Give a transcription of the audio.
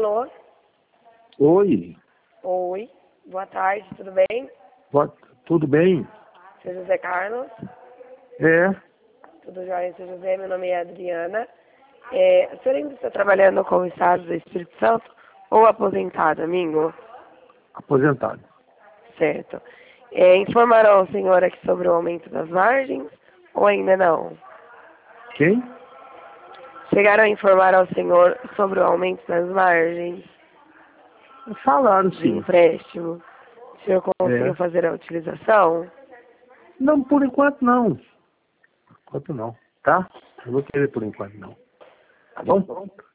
Alô? Oi. Oi. Boa tarde, tudo bem? Tudo bem? Seu José Carlos? É. Tudo jóia, seu José? Meu nome é Adriana. O senhor ainda está trabalhando com o Estado do Espírito Santo ou aposentado, amigo? Aposentado. Certo. Informaram ao senhor aqui sobre o aumento das margens ou ainda não? Quem? Chegaram a informar ao senhor sobre o aumento das margens Falaram, de sim. empréstimo? O senhor conseguiu É. fazer a utilização? Não, por enquanto não. Por enquanto não. Tá? Não vou querer por enquanto não. Tá bom?